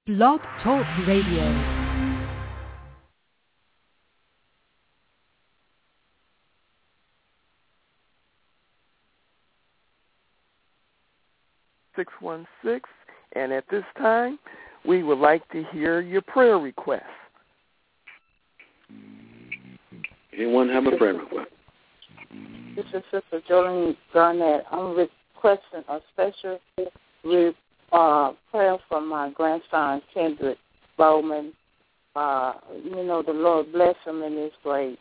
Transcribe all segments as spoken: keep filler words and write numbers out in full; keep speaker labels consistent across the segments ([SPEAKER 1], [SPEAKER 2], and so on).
[SPEAKER 1] Blog Talk Radio.
[SPEAKER 2] six one six, and at this time, we would like to hear your prayer requests.
[SPEAKER 3] Anyone have a prayer request?
[SPEAKER 4] This is Sister Jolene Garnett. I'm requesting a special re- uh, prayer for my grandson, Kendrick Bowman. Uh, you know, the Lord bless him in his grave.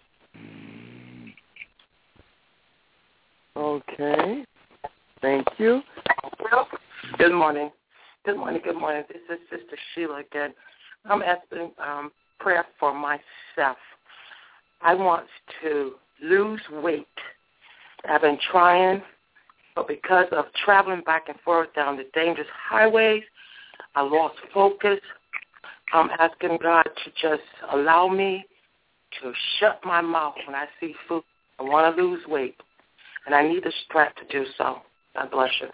[SPEAKER 2] Okay. Thank you.
[SPEAKER 5] Good morning. Good morning. Good morning. This is Sister Sheila again. I'm asking um, prayer for myself. I want to lose weight. I've been trying, but because of traveling back and forth down the dangerous highways, I lost focus. I'm asking God to just allow me to shut my mouth when I see food. I want to lose weight, and I need the strength to do so. God bless you.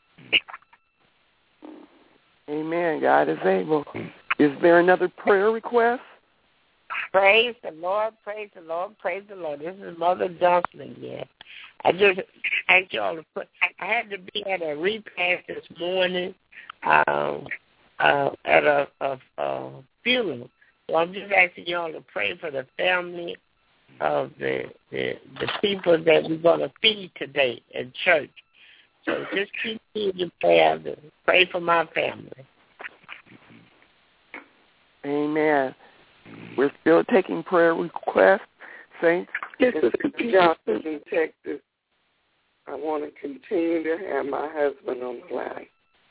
[SPEAKER 2] Amen. God is able. Is there another prayer request?
[SPEAKER 6] Praise the Lord, praise the Lord, praise the Lord. This is Mother Johnson again. I just asked y'all to put, I had to be at a repast this morning um, uh, at a, a, a funeral. So I'm just asking y'all to pray for the family of the, the, the people that we're going to feed today in church. So just keep me in prayer to pray for my family.
[SPEAKER 2] Amen. We're still taking prayer requests. Saints?
[SPEAKER 7] This is Johnson in Texas. I want to continue to have my husband on the line.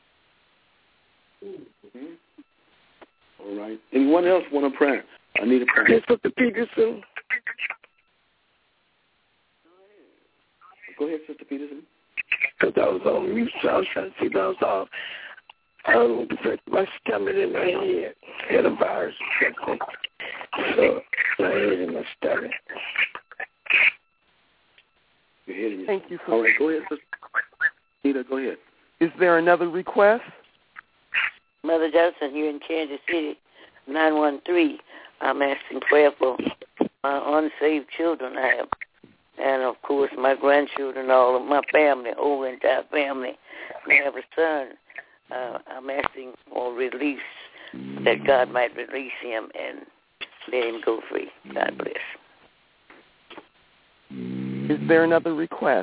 [SPEAKER 3] Mm-hmm. All right. Anyone else want a prayer? I need a prayer.
[SPEAKER 7] This is Sister Peterson.
[SPEAKER 3] Go ahead, Sister Peterson.
[SPEAKER 7] Because I was on mute, so I was trying to see if I was off. I don't know, my stomach in my head. I had a virus or something. So my head in my stomach.
[SPEAKER 3] Your head in your
[SPEAKER 2] Thank you. For
[SPEAKER 3] All right, go ahead, Sister Nita, go ahead.
[SPEAKER 2] Is there another request?
[SPEAKER 8] Mother Johnson, you're in Kansas City, nine one three. I'm asking prayer for my unsaved children I have. And, of course, my grandchildren, all of my family, whole entire family. I have a son. Uh, I'm asking for release, that God might release him and let him go free. God bless.
[SPEAKER 2] Is there another request?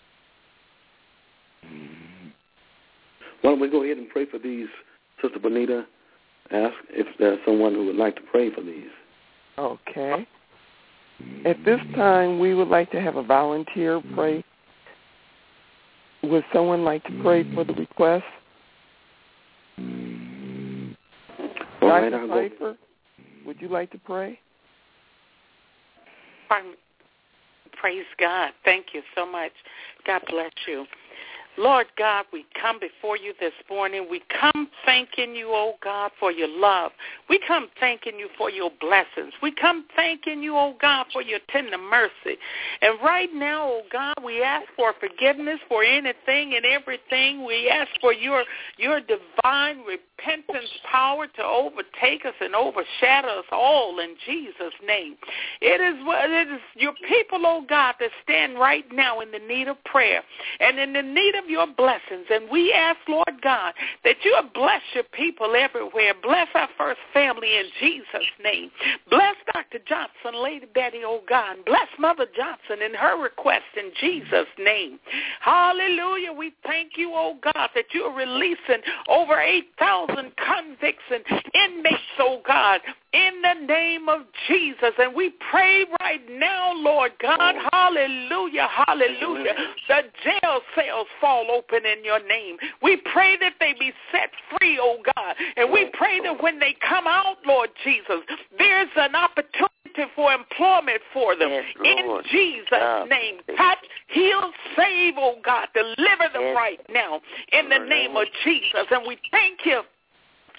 [SPEAKER 3] Why don't we go ahead and pray for these, Sister Bonita? Ask if there's someone who would like to pray for these.
[SPEAKER 2] Okay. At this time, we would like to have a volunteer pray. Would someone like to pray for the request?
[SPEAKER 3] All right,
[SPEAKER 2] Doctor
[SPEAKER 3] I'll
[SPEAKER 2] Pfeiffer,
[SPEAKER 3] go.
[SPEAKER 2] would you like to pray?
[SPEAKER 9] Pardon. Praise God. Thank you so much. God bless you. Lord God, we come before you this morning. We come thanking you, oh God, for your love. We come thanking you for your blessings. We come thanking you, oh God, for your tender mercy. And right now, oh God, we ask for forgiveness for anything and everything. We ask for your your divine repentance power to overtake us and overshadow us all in Jesus' name. It is, it is your people, oh God, that stand right now in the need of prayer and in the need of your blessings. And we ask, Lord God, that you will bless your people everywhere. Bless our first family in Jesus' name. Bless Doctor Johnson, Lady Betty, oh God. Bless Mother Johnson in her request in Jesus' name. Hallelujah. We thank you, oh God, that you are releasing over eight thousand convicts and inmates, oh God, in the name of Jesus. And we pray right now, Lord God, hallelujah, hallelujah, the jail cells fall open in your name. We pray that they be set free, oh God. And we pray that when they come out, Lord Jesus, there's an opportunity for employment for them. Yes, in Jesus' oh, name, touch, heal, save, oh God, deliver them yes. right now in the name of Jesus. And we thank you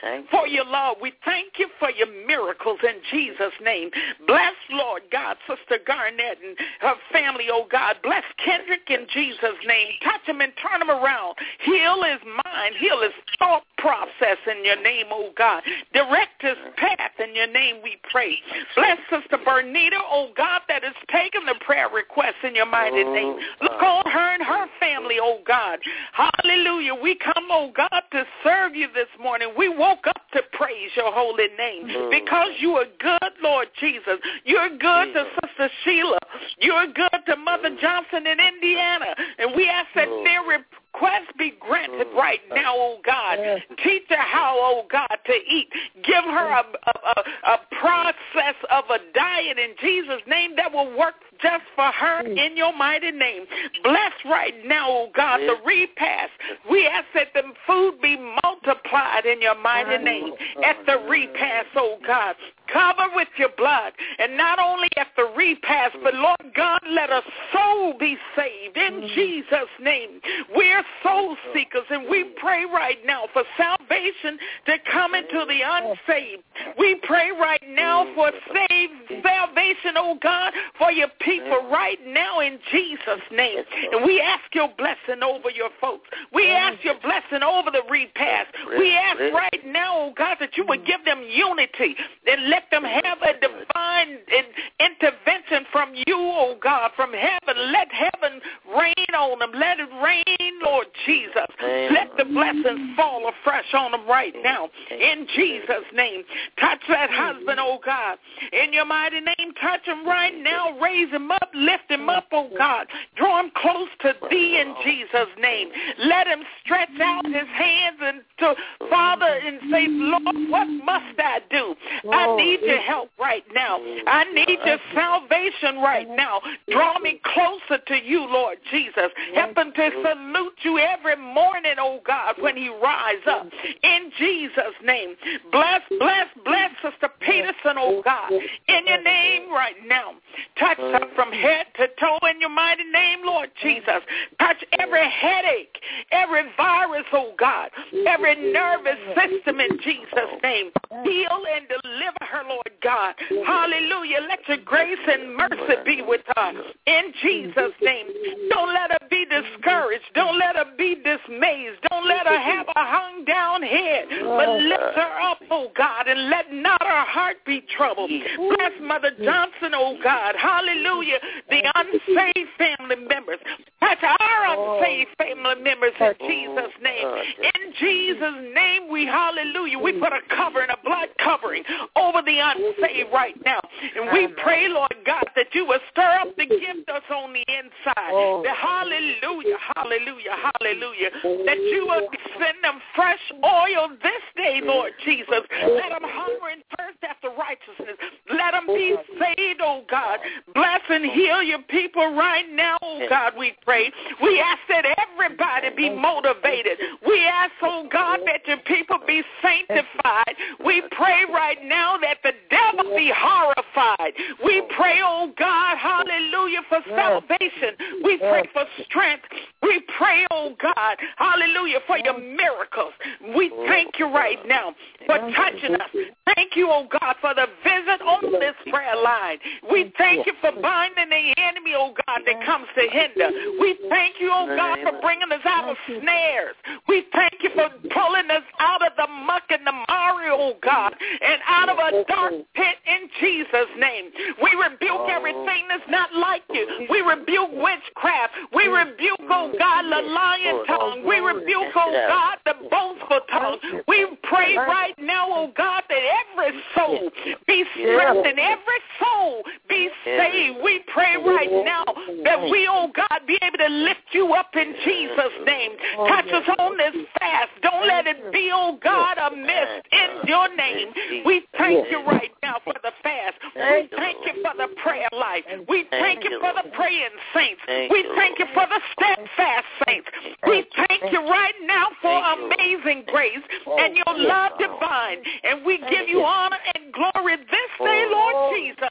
[SPEAKER 9] for your love. We thank you for your miracles in Jesus' name. Bless, Lord God, Sister Garnett and her family, oh God. Bless Kendrick in Jesus' name. Touch him and turn him around. Heal his mind. Heal his thought process in your name, oh God. Direct his path in your name, we pray. Bless Sister Bernita, oh God, that is taking the prayer requests in your mighty name. Look on her and her family, oh God. Hallelujah. We come, oh God, to serve you this morning. We woke up to praise your holy name because you are good, Lord Jesus. You're good to Sister Sheila. You're good to Mother Johnson in Indiana. And we ask that their request be granted right now, oh God. Teach her how, oh God, to eat. Give her a, a, a, a process of a diet in Jesus' name that will work just for her in your mighty name. Bless right now, oh God, the repast. We ask that the food be multiplied in your mighty name at the repast, oh God. Cover with your blood. And not only at the repast, but Lord God, let a soul be saved in Jesus' name. We're soul seekers, and we pray right now for salvation to come into the unsaved. We pray right now for saved salvation, oh God, for your people right now in Jesus' name. And we ask your blessing over your folks. We ask your blessing over the repast. We ask right now, oh God, that you would give them unity and let them have a divine intervention from you, oh God, from heaven. Let heaven rain on them. Let it rain, Lord Jesus. Let the blessings fall afresh on them right now in Jesus' name. Touch that husband, oh God. In your mighty name, touch him right now. Raise him up. Lift him up, oh God. Draw him close to thee in Jesus' name. Let him stretch out his hands and to Father and say, Lord, what must I do? I need your help right now. I need your salvation right now. Draw me closer to you, Lord Jesus. Help him to salute you every morning, oh God, when he rise up. In Jesus' name. Bless, bless, bless Sister Peterson, oh God. In your name right now. Touch her from head to toe in your mighty name, Lord Jesus. Touch every headache, every virus, oh God, every nervous system in Jesus' name. Heal and deliver her, Lord God. Hallelujah. Let your grace and mercy be with her in Jesus' name. Don't let her be discouraged. Don't let her be dismayed. Don't let her have a hung down head, but lift her up, oh God, and let not her heart be troubled. Bless Mother Johnson, oh God. Hallelujah. The unsaved family members. Touch our unsaved family members in Jesus' name. In Jesus' name, we, hallelujah, we put a covering, a blood covering over the unsaved right now. And we pray, Lord God, that you will stir up the gift that's on the inside. That hallelujah, hallelujah, hallelujah. That you will send them fresh oil this day, Lord Jesus. Let them hunger and thirst after righteousness. Let them be saved, oh God. Bless and heal your people right now, oh God, we pray. We ask that everybody be motivated. We ask, oh God, that your people be sanctified. We pray right now that the devil be horrified. We pray, oh God, hallelujah, for salvation. We pray for strength. We pray, oh God, hallelujah, for your miracles. We thank you right now for touching us. Thank you, oh God, for the visit on this prayer line. We thank you for binding the enemy, oh God, that comes to hinder. We thank you, oh God, for bringing us out of snares. We thank you for pulling us out of the muck and the mire, oh God, and out of a dark pit in Jesus' name. We rebuke everything that's not like you. We rebuke witchcraft. We rebuke, oh God, the lying tongue. We rebuke, oh God, the boastful tongue. We pray right now, oh God, that every soul be strengthened, every soul be saved. We pray right now that we, oh God, be able to lift you up in Jesus' name. Touch us on this fast. Don't let it be, oh God, a miss in your name. We thank you right now for the fast. We thank you for the prayer life. We thank you for the praying saints. We thank you for the steadfast saints. We thank you right now for amazing grace and your love divine. And we give you honor and glory this day, Lord Jesus,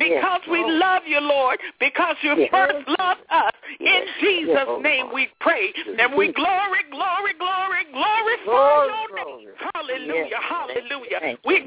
[SPEAKER 9] because we love you, Lord, because you first loved us. In Jesus' name we pray. And we glory, glory, glory, glorify your name. Hallelujah, hallelujah. We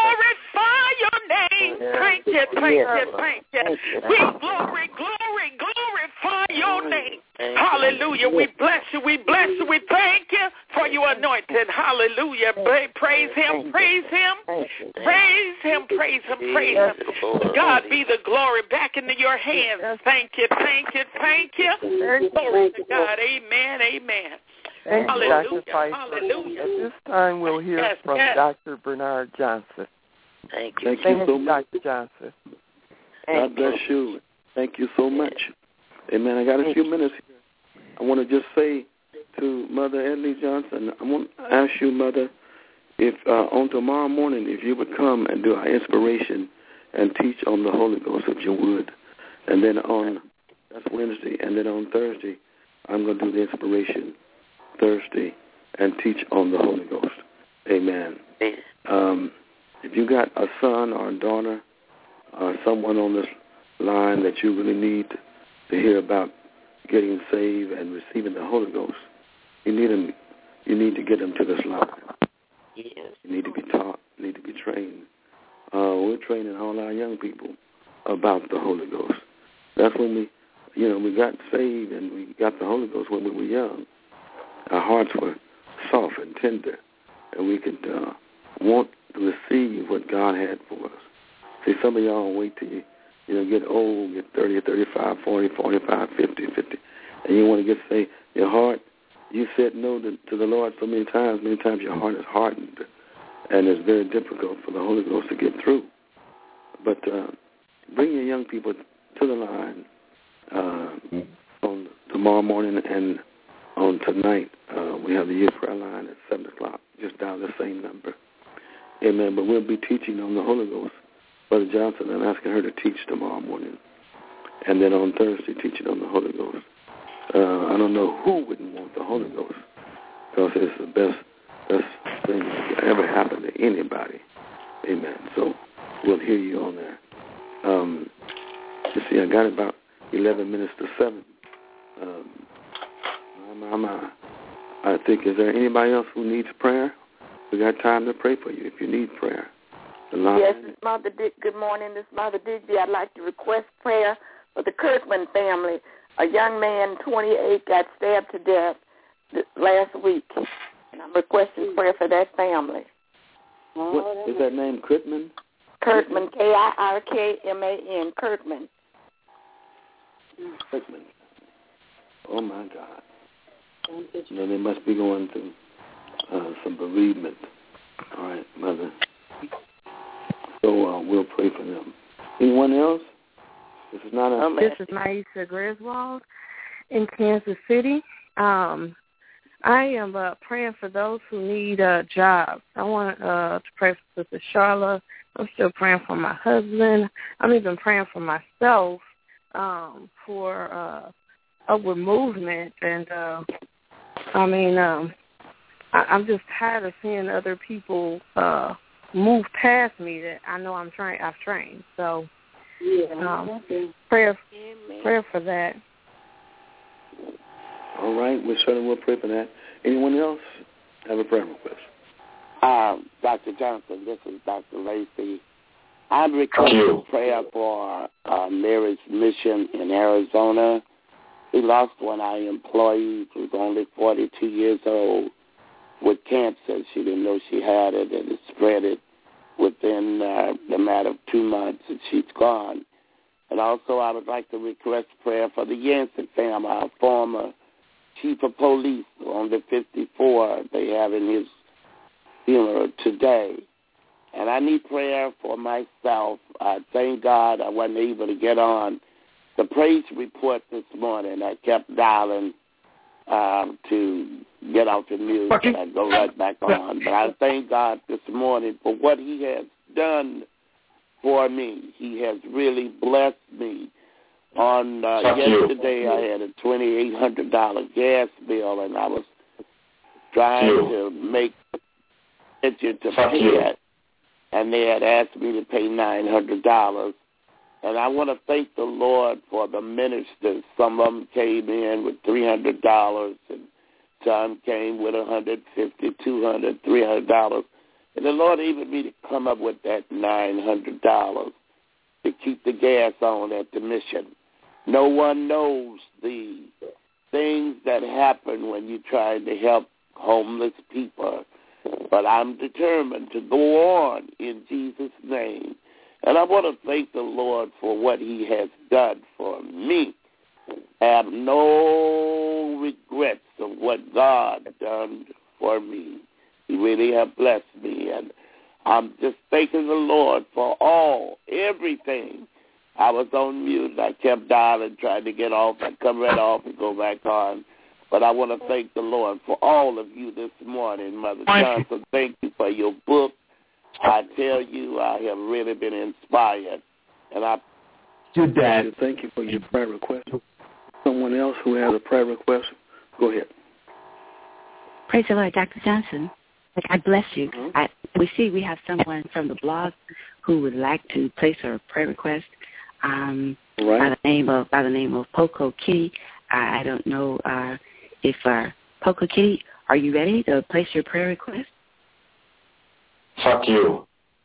[SPEAKER 9] glorify your name. Thank you, thank you, thank you. We glory, glory, glorify your name. Hallelujah. We bless you, we bless you, we thank you for your anointing. Hallelujah. Praise him, praise him, praise him, praise him, praise him. God be the glory. Back into your hands. Thank you, thank you, thank you. Glory to God. Amen, amen.
[SPEAKER 2] Thank you,
[SPEAKER 9] Hallelujah.
[SPEAKER 2] Doctor Pfeiffer.
[SPEAKER 9] Hallelujah.
[SPEAKER 2] At this time, we'll hear
[SPEAKER 9] Yes,
[SPEAKER 2] from
[SPEAKER 9] yes.
[SPEAKER 2] Doctor Bernard Johnson.
[SPEAKER 3] Thank you. Thank
[SPEAKER 2] Thank
[SPEAKER 3] you so
[SPEAKER 2] you,
[SPEAKER 3] much.
[SPEAKER 2] Doctor Johnson.
[SPEAKER 3] God bless you. Thank you so much. Amen. I got a few minutes here. I want to just say to Mother Edley Johnson, I want to ask you, Mother, if uh, on tomorrow morning, if you would come and do our inspiration and teach on the Holy Ghost, if you would. And then on, that's Wednesday, and then on Thursday, I'm going to do the inspiration Thursday and teach on the Holy Ghost. Amen. Um, if you got a son or a daughter or someone on this line that you really need to hear about getting saved and receiving the Holy Ghost, you need them. You need to get them to this line.
[SPEAKER 6] Yes.
[SPEAKER 3] You need to be taught. You need to be trained. Uh, we're training all our young people about the Holy Ghost. That's when we, you know, we got saved and we got the Holy Ghost when we were young. Our hearts were soft and tender, and we could uh, want to receive what God had for us. See, some of y'all wait till you, you know, get old, get thirty, thirty-five, forty, forty-five, fifty, fifty, and you want to get saved. Your heart, you said no to, to the Lord so many times. Many times your heart is hardened, and it's very difficult for the Holy Ghost to get through. But uh, bring your young people to the line uh, on tomorrow morning and on tonight. Uh, we have the youth prayer line at seven o'clock. Just dial the same number. Amen. But we'll be teaching on the Holy Ghost. Brother Johnson, I'm asking her to teach tomorrow morning. And then on Thursday, teaching on the Holy Ghost. Uh, I don't know who wouldn't want the Holy Ghost, because it's the best, best thing that could ever happen to anybody. Amen. So we'll hear you on there. Um, you see, I got about eleven minutes to seven. Um, my, my, my. I think, is there anybody else who needs prayer? We got time to pray for you if you need prayer.
[SPEAKER 10] Yes, this is Mother Dick. Good morning. This is Mother Digby. I'd like to request prayer for the Kirkman family. A young man, twenty-eight, got stabbed to death last week, and I'm requesting prayer for that family.
[SPEAKER 3] What is that name, Kirkman?
[SPEAKER 10] Kirkman, K I R K M A N, Kirkman.
[SPEAKER 3] Kirkman. Oh, my God. You know, they must be going through uh, some bereavement. All right, Mother. So uh, we'll pray for them. Anyone else? This is not a...
[SPEAKER 11] This is Maisha Griswold in Kansas City. Um, I am uh, praying for those who need uh, jobs. I want uh, to pray for Sister Charlotte. I'm still praying for my husband. I'm even praying for myself um, for uh, upward movement. And, uh, I mean, um, I, I'm just tired of seeing other people uh, move past me that I know I'm trained. I've trained. So,
[SPEAKER 10] yeah,
[SPEAKER 11] um, prayer, prayer for that.
[SPEAKER 3] All right, we certainly will pray for that. Anyone else have a prayer request?
[SPEAKER 6] Uh, Doctor Johnson, this is Doctor Lacey. I'm requesting prayer for uh, Mary's Mission in Arizona. We lost one of our employees who was only forty-two years old with cancer. She didn't know she had it, and it spread it within uh, the matter of two months, and she's gone. And also I would like to request prayer for the Yancey family, our former chief of police on the fifty-four. They having his funeral today. And I need prayer for myself. I thank God I wasn't able to get on the praise report this morning. I kept dialing um, to get off the news, and I go right back on. But I thank God this morning for what he has done for me. He has really blessed me. On uh, yesterday, I had a twenty-eight hundred dollars gas bill, and I was trying to make it to pay it, and they had asked me to pay nine hundred dollars.
[SPEAKER 12] And I want to thank the Lord for the ministers. Some of them came in with three hundred dollars, and some came with one hundred fifty dollars, two hundred dollars, three hundred dollars. And the Lord enabled me to come up with that nine hundred dollars to keep the gas on at the mission. No one knows the things that happen when you're trying to help homeless people. But I'm determined to go on in Jesus' name. And I want to thank the Lord for what he has done for me. I have no regrets of what God done for me. He really has blessed me. And I'm just thanking the Lord for all, everything. I was on mute, and I kept dialing, trying to get off. I come right off and go back on. But I want to thank the Lord for all of you this morning, Mother Johnson. Thank you for your book. I tell you, I have really been inspired. And I
[SPEAKER 3] Your dad. Thank you for your prayer request. Someone else who has a prayer request, go ahead.
[SPEAKER 13] Praise the Lord, Doctor Johnson. God bless you. Mm-hmm. I, we see we have someone from the blog who would like to place a prayer request um, right. by the name of by the name of Poco Kitty. I, I don't know uh, if uh, Poco Kitty, are you ready to place your prayer request?
[SPEAKER 14] Fuck you.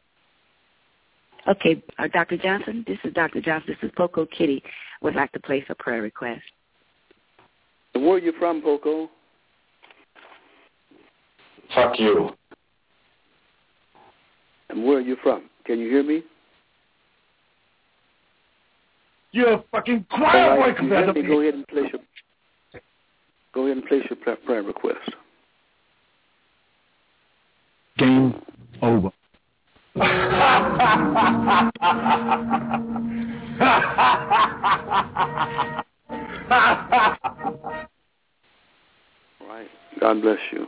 [SPEAKER 13] Okay, uh, Doctor Johnson, this is Doctor Johnson. This is Poco Kitty. Would like to place a prayer request.
[SPEAKER 3] And where are you from, Poco?
[SPEAKER 14] Fuck you.
[SPEAKER 3] And where are you from? Can you hear me?
[SPEAKER 14] You're a fucking quiet
[SPEAKER 3] right,
[SPEAKER 14] boy compared to me.
[SPEAKER 3] Go ahead and place your Go ahead and place your prayer request.
[SPEAKER 14] Game over.
[SPEAKER 3] Right. God bless you.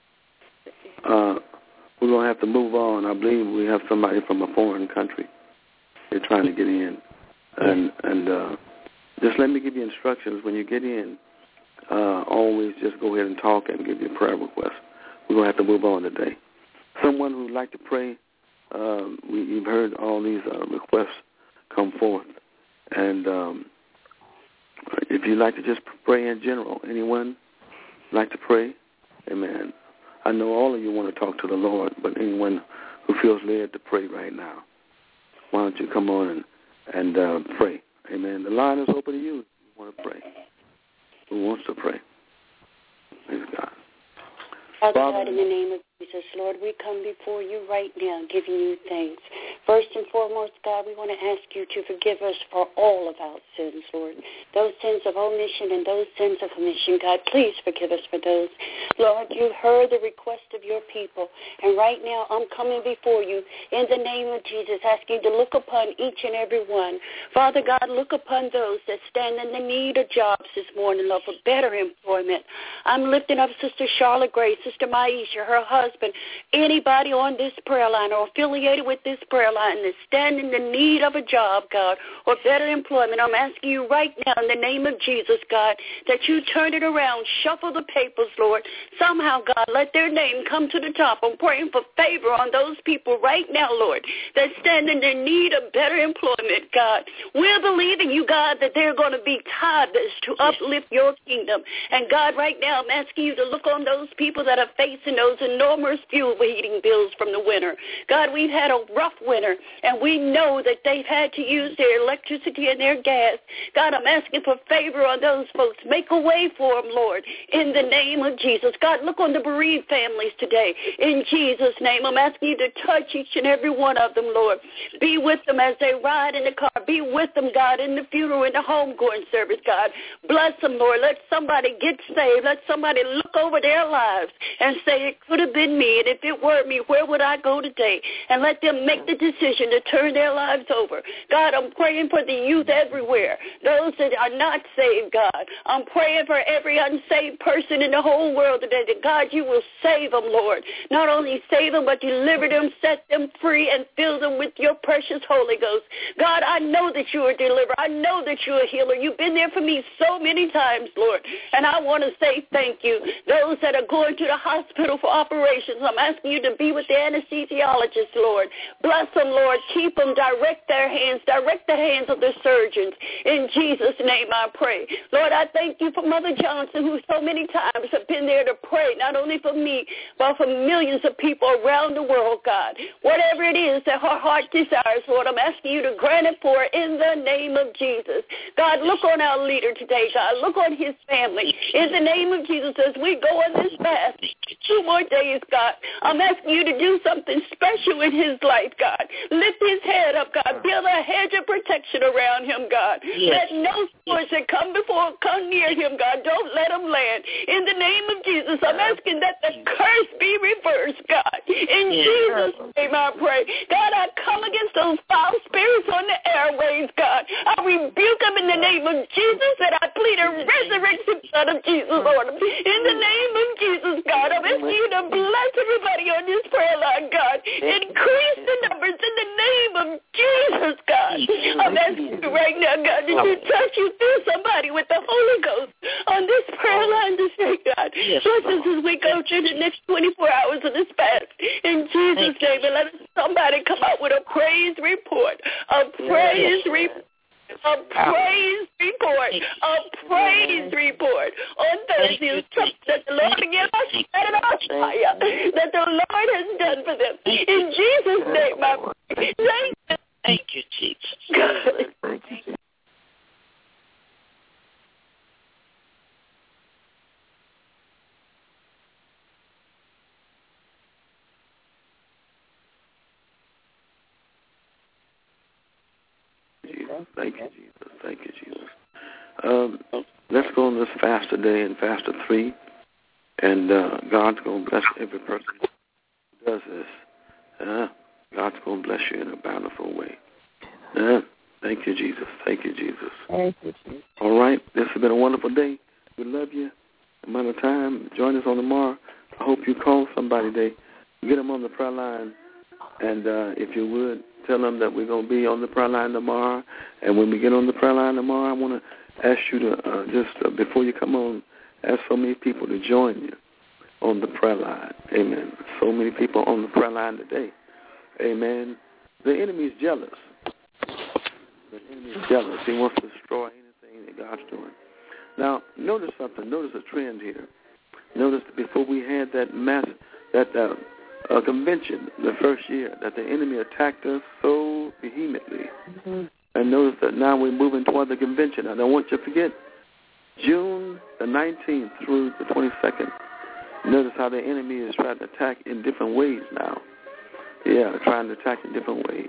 [SPEAKER 3] Uh, we're going to have to move on. I believe we have somebody from a foreign country. They're trying to get in. And and uh, just let me give you instructions. When you get in, uh, always just go ahead and talk and give your prayer request. We're going to have to move on today. Someone who would like to pray, um, we, you've heard all these uh, requests come forth. And um, if you'd like to just pray in general, anyone like to pray? Amen. I know all of you want to talk to the Lord, but anyone who feels led to pray right now, why don't you come on and, and uh, pray? Amen. The line is open to you if you want to pray. Who wants to pray? Praise God.
[SPEAKER 15] Father God, in the name of Jesus, Lord, we come before you right now giving you thanks. First and foremost, God, we want to ask you to forgive us for all of our sins, Lord. Those sins of omission and those sins of omission, God, please forgive us for those. Lord, you heard the request of your people, and right now I'm coming before you in the name of Jesus, asking you to look upon each and every one. Father God, look upon those that stand in the need of jobs this morning, Lord, for better employment. I'm lifting up Sister Charlotte Gray, Sister Maisha, her husband, anybody on this prayer line or affiliated with this prayer line that stand in the need of a job, God, or better employment. I'm asking you right now in the name of Jesus, God, that you turn it around, shuffle the papers, Lord. Somehow, God, let their name come to the top. I'm praying for favor on those people right now, Lord, that stand in the need of better employment, God. We're believing you, God, that they're going to be tithers to uplift your kingdom. And, God, right now I'm asking you to look on those people that are facing those enormous fuel heating bills from the winter. God, we've had a rough winter, and we know that they've had to use their electricity and their gas. God, I'm asking for favor on those folks. Make a way for them, Lord, in the name of Jesus. God, look on the bereaved families today. In Jesus' name, I'm asking you to touch each and every one of them, Lord. Be with them as they ride in the car. Be with them, God, in the funeral, in the homegoing service, God. Bless them, Lord. Let somebody get saved. Let somebody look over their lives and say, it could have been me, and if it were me, where would I go today? And let them make the decision to turn their lives over. God, I'm praying for the youth everywhere, those that are not saved, God. I'm praying for every unsaved person in the whole world today, that, God, you will save them, Lord. Not only save them, but deliver them, set them free, and fill them with your precious Holy Ghost. God, I know that you are a deliverer. I know that you're a healer. You've been there for me so many times, Lord, and I want to say thank you. Those that are going to the hospital for operations, I'm asking you to be with the anesthesiologist, Lord. Bless them, them, Lord. Keep them. Direct their hands. Direct the hands of the surgeons. In Jesus' name I pray. Lord, I thank you for Mother Johnson, who so many times have been there to pray, not only for me, but for millions of people around the world, God. Whatever it is that her heart desires, Lord, I'm asking you to grant it for her in the name of Jesus. God, look on our leader today, God. Look on his family. In the name of Jesus, as we go on this fast, two more days, God, I'm asking you to do something special in his life, God. Lift his head up, God. Build a hedge of protection around him, God.
[SPEAKER 6] Yes.
[SPEAKER 15] Let no swords that come before, come near him, God. Don't let him land. In the name of Jesus, I'm asking that the curse be reversed, God. In
[SPEAKER 6] yes.
[SPEAKER 15] Jesus' name I pray. God, I come against those foul spirits on the airways, God. I rebuke them in the name of Jesus, and I plead a resurrection blood of Jesus, Lord. In the name of Jesus, God, I'm asking you to bless everybody on this prayer line, God. Increase the numbers in the name of Jesus, God. I'm asking you right now, God, that you touch you through somebody with the Holy Ghost on this prayer line this day, God. Bless us as we go through the next twenty-four hours of this fast. In Jesus' name, and let somebody come out with a praise report. A praise report. A praise report, a praise report on Thursday, that the Lord give us that the Lord has done for them. In Jesus' name, I pray. Thank you.
[SPEAKER 6] Thank you, Jesus.
[SPEAKER 2] Thank you, Jesus.
[SPEAKER 3] Thank you, Jesus. Thank you, Jesus. Um, let's go on this fast today and fast of three. And uh, God's going to bless every person who does this. Uh, God's going to bless you in a bountiful way. Uh, thank you, Jesus. Thank you, Jesus.
[SPEAKER 11] Thank you, Jesus.
[SPEAKER 3] All right. This has been a wonderful day. We love you. Amount of time. Join us on tomorrow. I hope you call somebody today. Get them on the prayer line. And uh, if you would, tell them that we're going to be on the prayer line tomorrow. And when we get on the prayer line tomorrow, I want to ask you to uh, just, uh, before you come on, ask so many people to join you on the prayer line. Amen. So many people on the prayer line today. Amen. The enemy is jealous. The enemy is jealous. He wants to destroy anything that God's doing. Now, notice something. Notice a trend here. Notice before we had that mass, that uh, uh, convention the first year, that the enemy attacked us so vehemently. Mm-hmm. And notice that now we're moving toward the convention. I don't want you to forget June the nineteenth through the twenty-second. Notice how the enemy is trying to attack in different ways now. Yeah, trying to attack in different ways.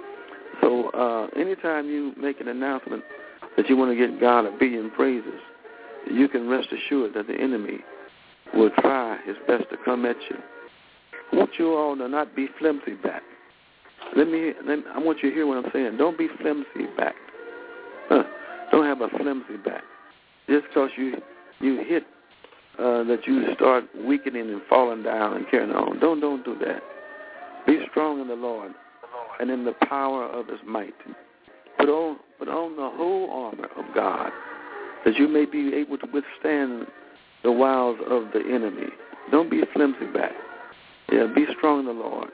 [SPEAKER 3] So uh, anytime you make an announcement that you want to get God a billion praises, you can rest assured that the enemy will try his best to come at you. I want you all to not be flimsy back. Let me, let me I want you to hear what I'm saying. Don't be flimsy back. Huh. Don't have a flimsy back. Just because you you hit uh, that you start weakening and falling down and carrying on. Don't don't do that. Be strong in the Lord and in the power of his might. Put on put on the whole armor of God, that you may be able to withstand the wiles of the enemy. Don't be flimsy back. Yeah, be strong in the Lord.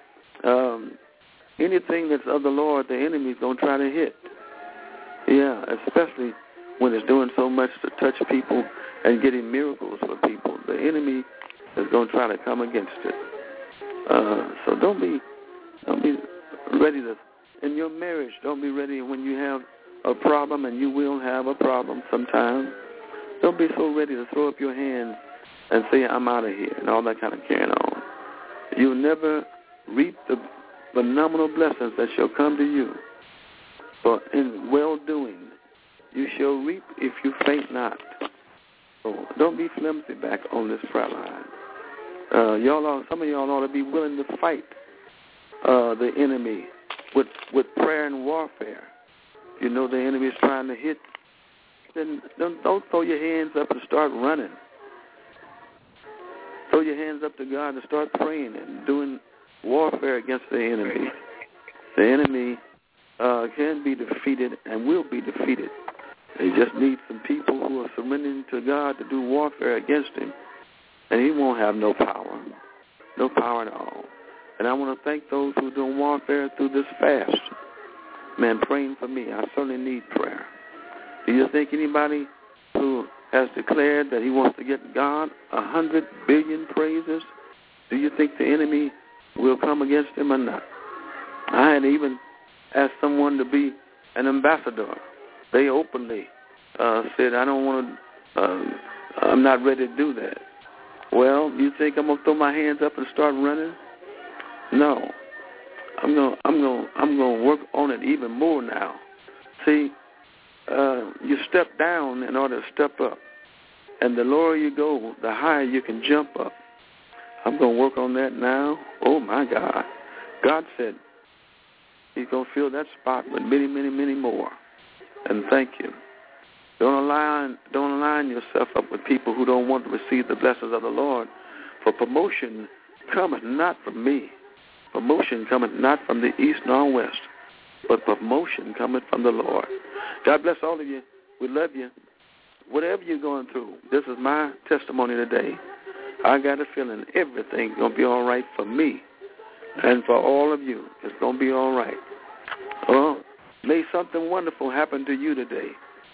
[SPEAKER 3] Um, anything that's of the Lord, the enemy is going to try to hit. Yeah, especially when it's doing so much to touch people and getting miracles for people. The enemy is going to try to come against it. Uh, so don't be, don't be ready to, in your marriage, don't be ready when you have a problem, and you will have a problem sometimes. Don't be so ready to throw up your hands and say, I'm out of here, and all that kind of carrying on. You'll never reap the phenomenal blessings that shall come to you. For in well-doing, you shall reap if you faint not. So don't be flimsy back on this prayer line. Uh, y'all are, some of y'all ought to be willing to fight uh, the enemy with with prayer and warfare. You know the enemy is trying to hit, then don't, don't throw your hands up and start running. Throw your hands up to God and start praying and doing warfare against the enemy. The enemy uh, can be defeated and will be defeated. They just need some people who are surrendering to God to do warfare against him. And he won't have no power. No power at all. And I want to thank those who are doing warfare through this fast. Man, praying for me. I certainly need prayer. Do you think anybody who has declared that he wants to get God a hundred billion praises, do you think the enemy will come against him or not? I had even asked someone to be an ambassador. They openly uh, said, I don't want to, uh, I'm not ready to do that. Well, you think I'm going to throw my hands up and start running? No. I'm going I'm going I'm going to work on it even more now. See, uh, you step down in order to step up. And the lower you go, the higher you can jump up. I'm going to work on that now. Oh, my God. God said he's going to fill that spot with many, many, many more. And thank you. Don't align, don't align yourself up with people who don't want to receive the blessings of the Lord. For promotion cometh not from me. Promotion cometh not from the east nor west, but promotion cometh from the Lord. God bless all of you. We love you. Whatever you're going through, this is my testimony today. I got a feeling everything's going to be all right for me. And for all of you, it's going to be all right. Well, may something wonderful happen to you today.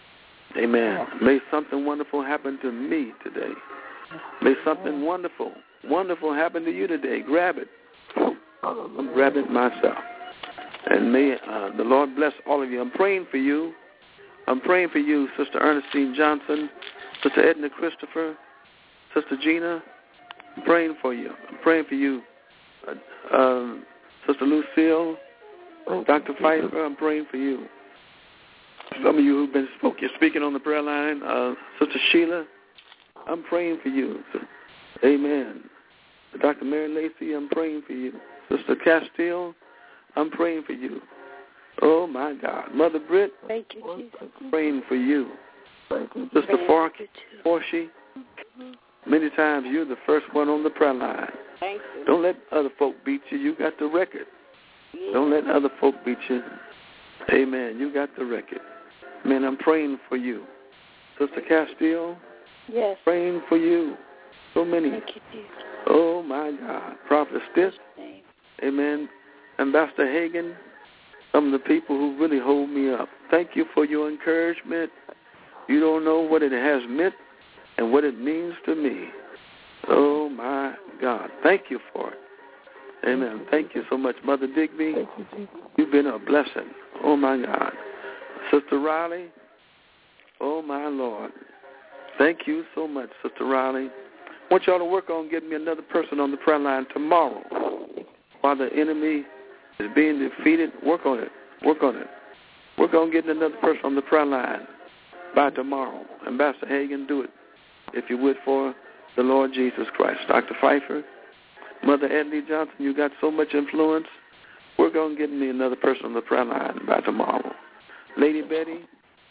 [SPEAKER 3] Amen. May something wonderful happen to me today. May something wonderful, wonderful happen to you today. Grab it. I'm grabbing it myself. And may uh, the Lord bless all of you. I'm praying for you. I'm praying for you, Sister Ernestine Johnson, Sister Edna Christopher, Sister Gina. I'm praying for you. I'm praying for you, uh, um, Sister Lucille, Doctor Pfeiffer. I'm praying for you. Some of you who've been spoken, speaking on the prayer line, uh, Sister Sheila, I'm praying for you. Amen. Doctor Mary Lacey, I'm praying for you. Sister Castile, I'm praying for you. Oh, my God. Mother Britt,
[SPEAKER 15] thank you, Jesus.
[SPEAKER 3] I'm praying for you. Sister Forshey, many times you're the first one on the prayer line.
[SPEAKER 15] Thank you.
[SPEAKER 3] Don't let other folk beat you. You got the record.
[SPEAKER 15] Yeah.
[SPEAKER 3] Don't let other folk beat you. Amen. You got the record. Man, I'm praying for you. Sister Castile,
[SPEAKER 15] yes,
[SPEAKER 3] praying for you. So many.
[SPEAKER 15] Thank you, Jesus.
[SPEAKER 3] Oh, my God. Prophet Stiff, amen. Ambassador Hagan, some of the people who really hold me up. Thank you for your encouragement. You don't know what it has meant and what it means to me. Oh, my God. Thank you for it. Amen. Thank you so much, Mother Digby. You've been a blessing. Oh, my God. Sister Riley, oh, my Lord. Thank you so much, Sister Riley. I want y'all to work on getting me another person on the prayer line tomorrow. While the enemy is being defeated, work on it. Work on it. Work on getting another person on the prayer line by tomorrow. Ambassador Hagan, do it, if you would, for the Lord Jesus Christ. Doctor Pfeiffer, Mother Edley Johnson, you got so much influence. Work on getting me another person on the prayer line by tomorrow. Lady Betty,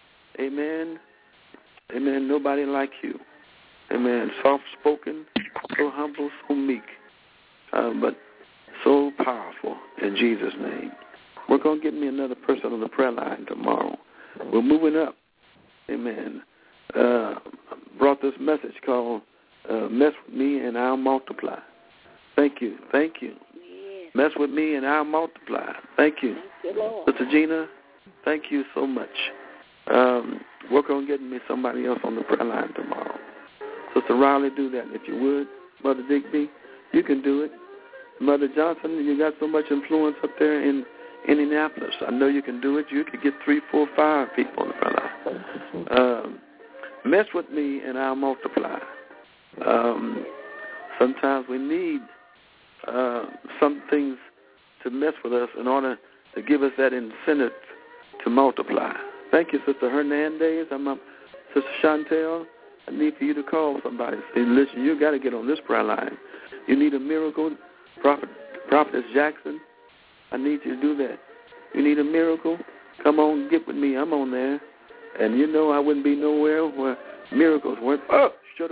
[SPEAKER 3] amen. Amen. Nobody like you. Amen. Soft-spoken, so humble, so meek, uh, but so powerful in Jesus' name. We're going to get me another person on the prayer line tomorrow. We're moving up. Amen. Uh, brought this message called uh, Mess With Me and I'll Multiply. Thank you. Thank you.
[SPEAKER 15] Yes.
[SPEAKER 3] Mess with me and I'll multiply. Thank you.
[SPEAKER 15] Thank you, Lord.
[SPEAKER 3] Sister Gina, thank you so much. Um, work on getting me somebody else on the prayer line tomorrow. Sister Riley, do that if you would. Mother Digby, you can do it. Mother Johnson, you got so much influence up there in Indianapolis. I know you can do it. You could get three, four, five people on the prayer line. Um, mess with me and I'll multiply. Um, sometimes we need uh, some things to mess with us in order to give us that incentive to multiply. Thank you, Sister Hernandez. I'm up. Sister Chantel, I need for you to call somebody. Say, listen, you got to get on this prayer line. You need a miracle. Prophet, Prophetess Jackson, I need you to do that. You need a miracle? Come on, get with me. I'm on there. And you know I wouldn't be nowhere where miracles weren't oh,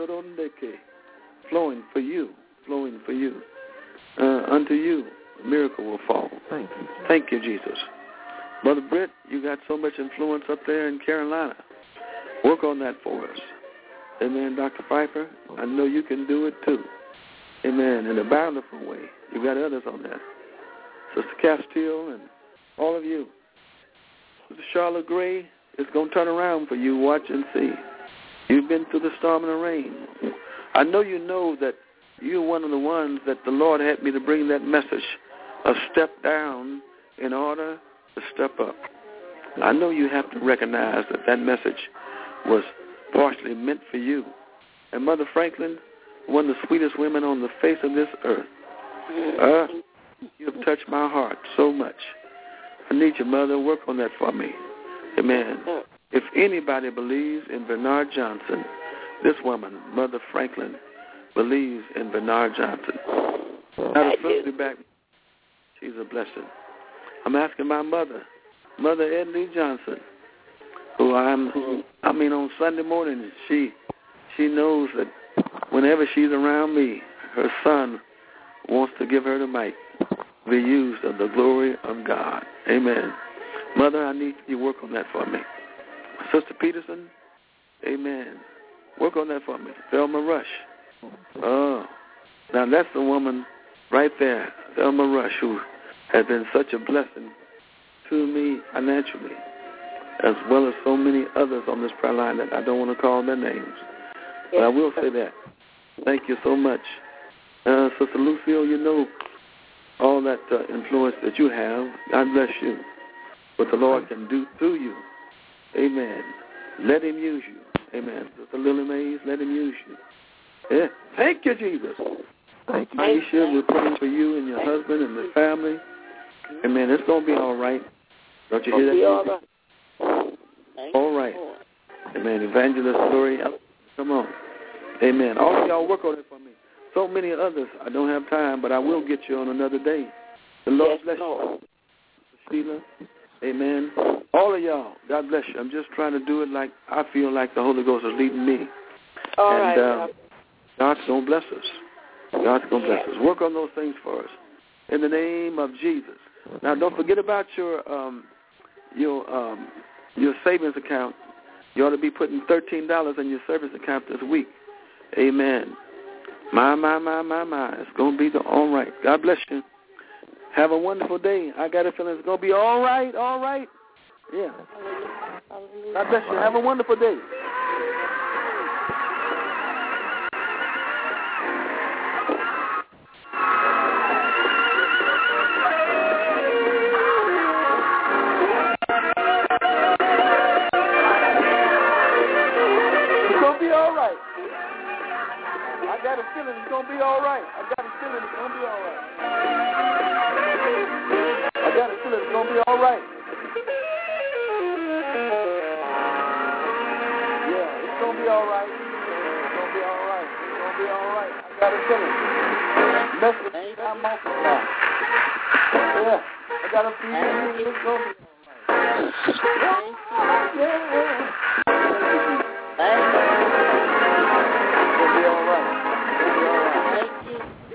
[SPEAKER 3] flowing for you, flowing for you. Uh, unto you, a miracle will fall. Thank you. Thank you, Jesus. Mother Britt, you got so much influence up there in Carolina. Work on that for us. Amen, Doctor Pfeiffer. I know you can do it too. Amen, in a bountiful way. You've got others on there. Sister Castile and all of you. Sister Charlotte Gray, it's going to turn around for you. Watch and see. You've been through the storm and the rain. I know you know that you're one of the ones that the Lord had me to bring that message, a step down in order to step up. I know you have to recognize that that message was partially meant for you. And Mother Franklin, one of the sweetest women on the face of this earth, uh, you've touched my heart so much. I need your mother. Work on that for me. Amen. If anybody believes in Bernard Johnson, this woman, Mother Franklin, believes in Bernard Johnson. Now, to flip me back, she's a blessing. I'm asking my mother, Mother Ed Lee Johnson, who I'm, I mean, on Sunday morning, she, she knows that whenever she's around me, her son wants to give her the mic, be used of the glory of God. Amen. Mother, I need you to work on that for me. Sister Peterson, amen. Work on that for me. Thelma Rush. Oh, now that's the woman right there, Thelma Rush, who has been such a blessing to me financially, as well as so many others on this prayer line that I don't want to call their names. But I will say that. Thank you so much. Uh, Sister Lucille, you know all that uh, influence that you have. God bless you. What the Lord can do through you. Amen. Let him use you. Amen. Sister Lily Mays, let him use you. Yeah. Thank you, Jesus. Thank you. Aisha, we're praying for you and your husband and the family. Amen. It's going to be all right. Don't you hear that? All right. All right. Amen. Evangelist Glory. Come on. Amen. All of y'all work on it for me. So many others. I don't have time, but I will get you on another day. The Lord yes, bless Lord. you. Sheila. Amen. All of y'all, God bless you. I'm just trying to do it like I feel like the Holy Ghost is leading me.
[SPEAKER 10] All
[SPEAKER 3] and
[SPEAKER 10] right.
[SPEAKER 3] uh, God's going to bless us. God's going to bless us. Work on those things for us. In the name of Jesus. Now, don't forget about your um, your um, your savings account. You ought to be putting thirteen dollars in your service account this week. Amen. My, my, my, my, my. It's going to be the all right. God bless you. Have a wonderful day. I got a feeling it's going to be all right, all right. Yeah. God bless you. Have a wonderful day. It's going to be all right. I got a feeling it's going to be all right. I got a feeling it's going to be all right. I got a feeling it's going to be all right. Yeah, it's going to be all right. It's going to be all right. It's going to be all right. I got a feeling. Mess with me. I'm off now. Yeah, I got a feeling it's going to be all right. Yeah. It's going to be all right. It's going to be all right.